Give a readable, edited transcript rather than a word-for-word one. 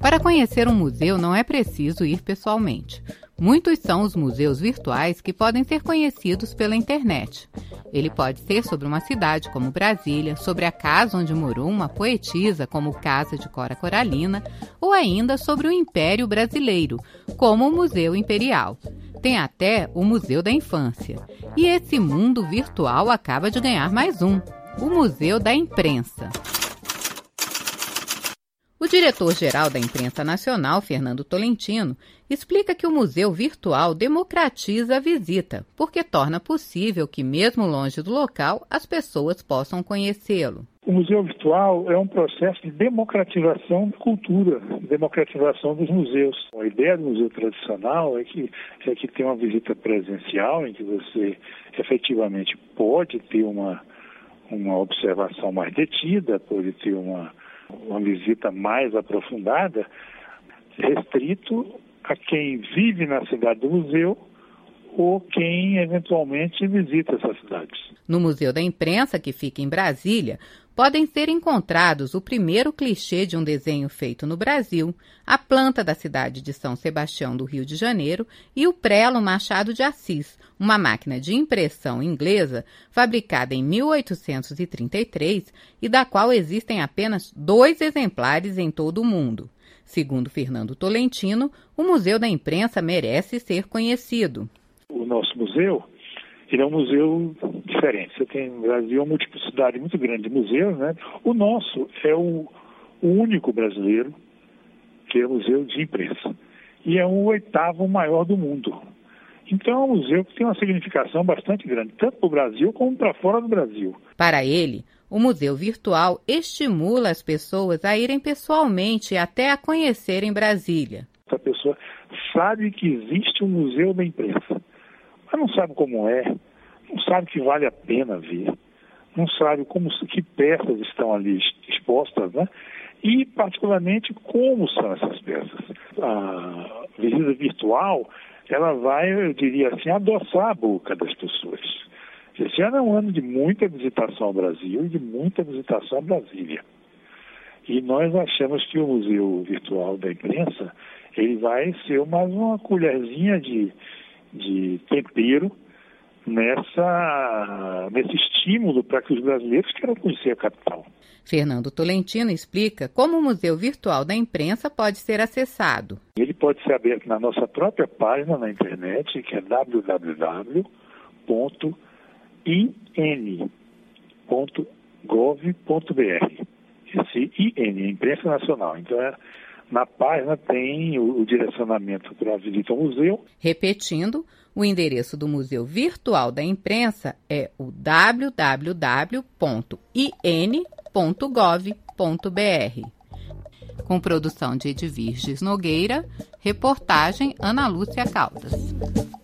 Para conhecer um museu não é preciso ir pessoalmente. Muitos são os museus virtuais que podem ser conhecidos pela internet. Ele pode ser sobre uma cidade como Brasília, sobre a casa onde morou uma poetisa como Casa de Cora Coralina, ou ainda sobre o Império Brasileiro, como o Museu Imperial. Tem até o Museu da Infância. E esse mundo virtual acaba de ganhar mais um, o Museu da Imprensa. O diretor-geral da Imprensa Nacional, Fernando Tolentino, explica que o museu virtual democratiza a visita, porque torna possível que, mesmo longe do local, as pessoas possam conhecê-lo. O museu virtual é um processo de democratização da cultura, democratização dos museus. A ideia do museu tradicional é que tem uma visita presencial, em que você efetivamente pode ter uma observação mais detida, pode ter uma visita mais aprofundada, restrito a quem vive na cidade do museu ou quem eventualmente visita essas cidades. No Museu da Imprensa, que fica em Brasília, podem ser encontrados o primeiro clichê de um desenho feito no Brasil, a planta da cidade de São Sebastião do Rio de Janeiro e o prelo Machado de Assis, uma máquina de impressão inglesa fabricada em 1833 e da qual existem apenas 2 exemplares em todo o mundo. Segundo Fernando Tolentino, o Museu da Imprensa merece ser conhecido. O nosso museu, ele é um museu diferente. Você tem no Brasil uma multiplicidade muito grande de museus, né? O nosso é o único brasileiro que é o museu de imprensa. E é o 8º maior do mundo. Então é um museu que tem uma significação bastante grande, tanto para o Brasil como para fora do Brasil. Para ele, o museu virtual estimula as pessoas a irem pessoalmente e até a conhecerem Brasília. A pessoa sabe que existe um museu da imprensa, mas não sabe como é, não sabe que vale a pena ver, não sabe que peças estão ali expostas, né? E, particularmente, como são essas peças. A visita virtual, ela vai, eu diria assim, adoçar a boca das pessoas. Esse ano é um ano de muita visitação ao Brasil e de muita visitação a Brasília. E nós achamos que o Museu Virtual da Imprensa, ele vai ser mais uma colherzinha de tempero nesse estímulo para que os brasileiros queiram conhecer a capital. Fernando Tolentino explica como o Museu Virtual da Imprensa pode ser acessado. Ele pode ser aberto na nossa própria página na internet, que é www.in.gov.br. Esse IN, Imprensa Nacional. Então, na página tem o direcionamento para a visita ao museu. Repetindo, o endereço do Museu Virtual da Imprensa é o www.in.gov.br. Com produção de Edvirges Nogueira, reportagem Ana Lúcia Caldas.